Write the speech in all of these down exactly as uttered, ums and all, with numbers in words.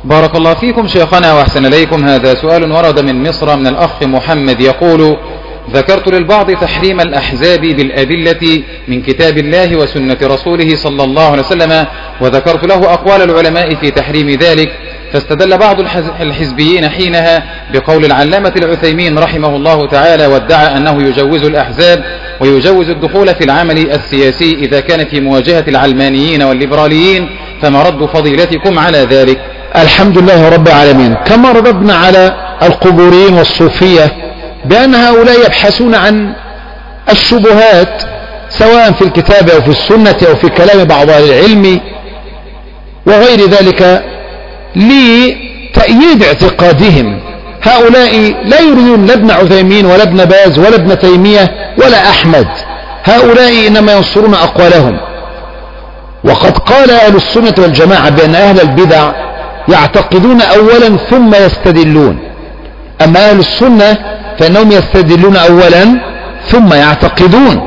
بارك الله فيكم شيخنا وأحسن إليكم. هذا سؤال ورد من مصر من الأخ محمد يقول: ذكرت للبعض تحريم الأحزاب بالأدلة من كتاب الله وسنة رسوله صلى الله عليه وسلم، وذكرت له أقوال العلماء في تحريم ذلك، فاستدل بعض الحزبيين حينها بقول العلامة العثيمين رحمه الله تعالى، وادعى أنه يجوز الأحزاب ويجوز الدخول في العمل السياسي إذا كان في مواجهة العلمانيين والليبراليين، فما رد فضيلتكم على ذلك؟ الحمد لله رب العالمين. كما رددنا على القبوريين والصوفية بأن هؤلاء يبحثون عن الشبهات سواء في الكتاب أو في السنة أو في كلام بعض أهل العلم وغير ذلك لتأييد اعتقادهم. هؤلاء لا يريدون لا ابن عثيمين ولا ابن باز ولا ابن تيمية ولا أحمد، هؤلاء إنما ينصرون أقوالهم. وقد قال أهل السنة والجماعة بأن أهل البدع يعتقدون أولا ثم يستدلون، أما أهل السنة فإنهم يستدلون أولا ثم يعتقدون،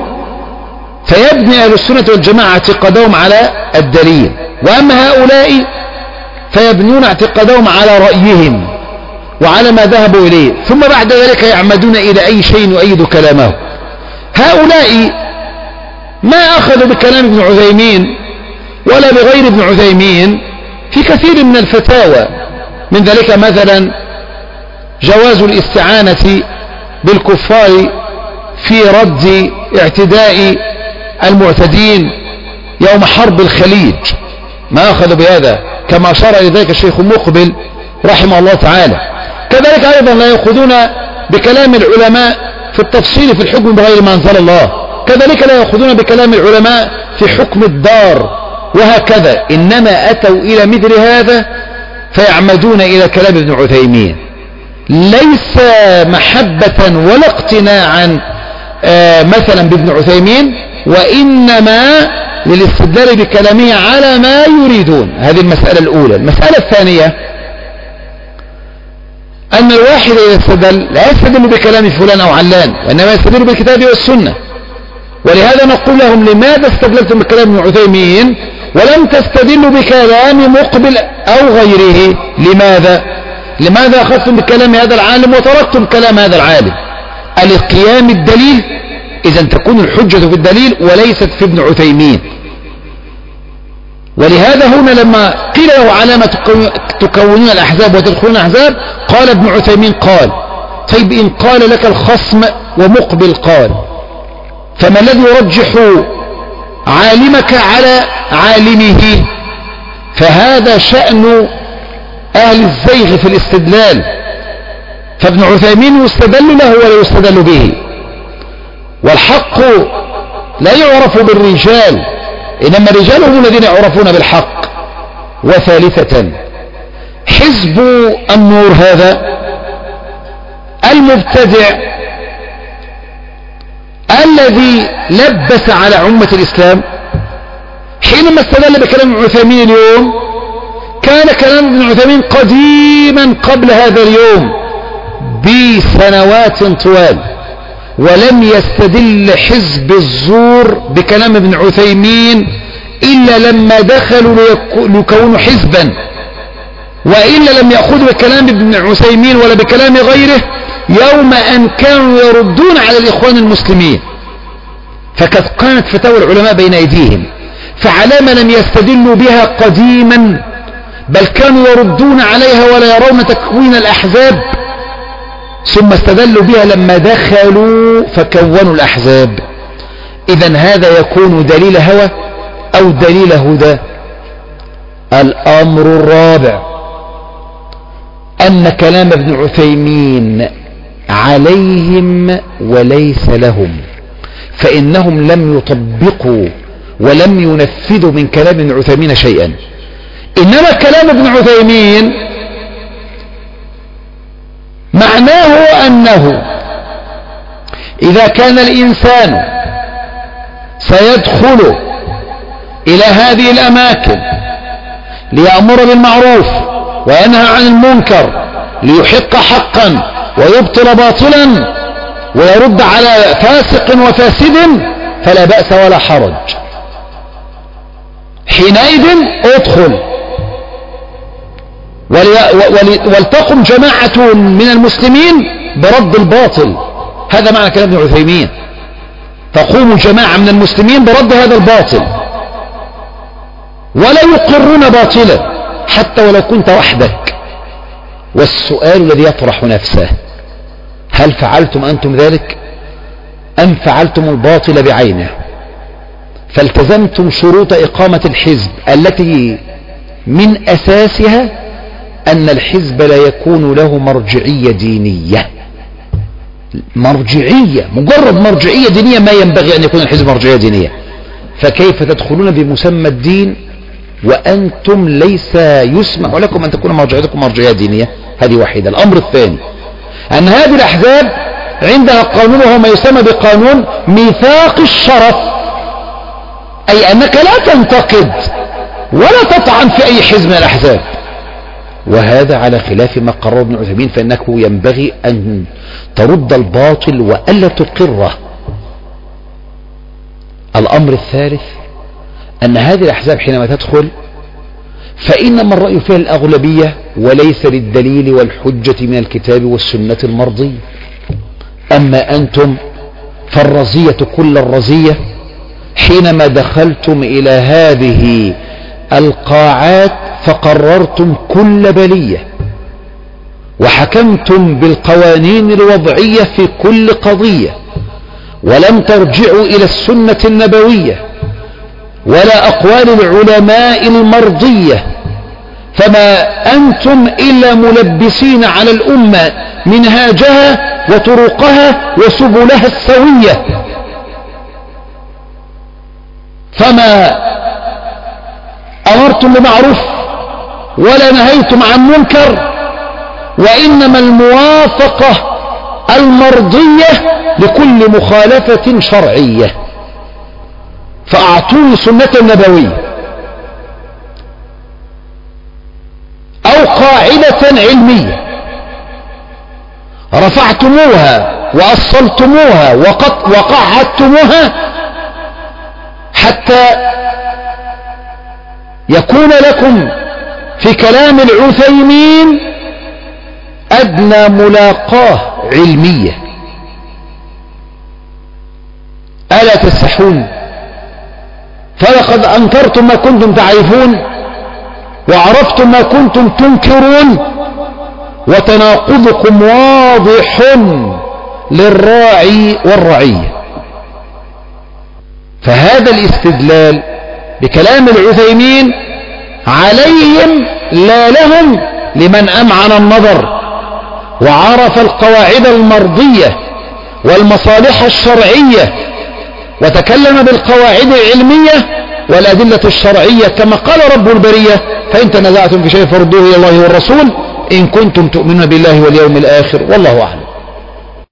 فيبني أهل السنة والجماعة اعتقادهم على الدليل، وأما هؤلاء فيبنون اعتقادهم على رأيهم وعلى ما ذهبوا إليه، ثم بعد ذلك يعمدون إلى أي شيء يؤيد كلامه. هؤلاء ما أخذوا بكلام ابن عثيمين ولا بغير ابن عثيمين في كثير من الفتاوى، من ذلك مثلا جواز الاستعانة بالكفار في رد اعتداء المعتدين يوم حرب الخليج، ما أخذوا بهذا كما أشار إلى ذلك الشيخ مقبل رحمه الله تعالى. كذلك أيضا لا يأخذون بكلام العلماء في التفصيل في الحكم بغير ما أنزل الله، كذلك لا يأخذون بكلام العلماء في حكم الدار، وهكذا. إنما أتوا إلى مثل هذا فيعمدون إلى كلام ابن عثيمين، ليس محبة ولا اقتناعا آه مثلا بابن عثيمين، وإنما للاستدلال بكلامه على ما يريدون. هذه المسألة الأولى. المسألة الثانية أن الواحد إذا استدل لا يستدل بكلام فلان أو علان، وإنما يستدل بالكتاب والسنة. ولهذا نقول لهم: لماذا استدلتم بكلام ابن عثيمين ولم تستدلوا بكلام مقبل أو غيره؟ لماذا؟ لماذا أخذتم بكلام هذا العالم وتركتم كلام هذا العالم؟ القيام الدليل، إذا تكون الحجة في الدليل وليست في ابن عثيمين. ولهذا هنا لما قيل له: على ما تكونون الأحزاب وتدخلون الأحزاب، قال ابن عثيمين قال: طيب إن قال لك الخصم ومقبل قال، فما الذي يرجح عالمك على عالمه؟ فهذا شأن أهل الزيغ في الاستدلال، فابن عثيمين يستدل له ولا يستدل به. والحق لا يعرف بالرجال، إنما الرجال هم الذين يعرفون بالحق. وثالثة، حزب النور هذا المبتدع الذي لبس على أمة الإسلام، حينما استدل بكلام ابن عثيمين اليوم، كان كلام ابن عثيمين قديما قبل هذا اليوم بسنوات طوال، ولم يستدل حزب الزور بكلام ابن عثيمين إلا لما دخلوا ليكونوا حزبا، وإلا لم يأخذوا بكلام ابن عثيمين ولا بكلام غيره يوم أن كانوا يردون على الإخوان المسلمين. فقد كانت فتاوى العلماء بين أيديهم، فعلام لم يستدلوا بها قديما، بل كانوا يردون عليها ولا يرون تكوين الأحزاب، ثم استدلوا بها لما دخلوا فكونوا الأحزاب. إذن هذا يكون دليل هوى أو دليل هدى. الأمر الرابع أن كلام ابن عثيمين عليهم وليس لهم، فإنهم لم يطبقوا ولم ينفذوا من كلام ابن عثيمين شيئا. إنما كلام ابن عثيمين معناه أنه إذا كان الإنسان سيدخل إلى هذه الأماكن ليأمر بالمعروف وينهى عن المنكر، ليحق حقا ويبطل باطلا ويرد على فاسق وفاسد، فلا بأس ولا حرج، حينئذ ادخل. ولتقم جماعة من المسلمين برد الباطل. هذا معنى كلام ابن عثيمين، تقوم جماعة من المسلمين برد هذا الباطل، ولا يقرون باطلا حتى ولو كنت وحدك. والسؤال الذي يطرح نفسه: هل فعلتم أنتم ذلك أم فعلتم الباطل بعينه؟ فالتزمتم شروط إقامة الحزب التي من أساسها أن الحزب لا يكون له مرجعية دينية. مرجعية، مجرد مرجعية دينية، ما ينبغي أن يكون الحزب مرجعية دينية. فكيف تدخلون بمسمى الدين وأنتم ليس يسمح لكم أن تكون مرجعيتكم مرجعية دينية؟ هذه واحدة. الأمر الثاني أن هذه الأحزاب عندها قانون وهو ما يسمى بقانون ميثاق الشرف، أي أنك لا تنتقد ولا تطعن في أي حزب من الأحزاب، وهذا على خلاف ما قرر ابن عثيمين، فإنه ينبغي أن ترد الباطل وألا تقره. الأمر الثالث أن هذه الأحزاب حينما تدخل فإنما الرأي فيها الأغلبية وليس للدليل والحجة من الكتاب والسنة المرضية. أما أنتم فالرزية كل الرزية حينما دخلتم إلى هذه القاعات فقررتم كل بلية وحكمتم بالقوانين الوضعية في كل قضية، ولم ترجعوا إلى السنة النبوية ولا أقوال العلماء المرضية، فما أنتم إلا ملبسين على الأمة منهاجها وطرقها وسبلها السوية. فما أمرتم بمعروف ولا نهيتم عن منكر، وإنما الموافقة المرضية لكل مخالفة شرعية. فأعطوني سنة النبوية أو قاعدة علمية رفعتموها وأصلتموها وقعدتموها حتى يكون لكم في كلام العثيمين أدنى ملاقاة علمية. ألا تستحون؟ فلقد أنكرتم ما كنتم تعرفون وعرفتم ما كنتم تنكرون، وتناقضكم واضح للراعي والرعية. فهذا الاستدلال بكلام العثيمين عليهم لا لهم، لمن أمعن النظر وعرف القواعد المرضية والمصالح الشرعية وتكلم بالقواعد العلمية والأدلة الشرعية كما قال رب البرية: فإن تنازعتم في شيء فردوه إلى الله والرسول إن كنتم تؤمنون بالله واليوم الآخر، والله أعلم.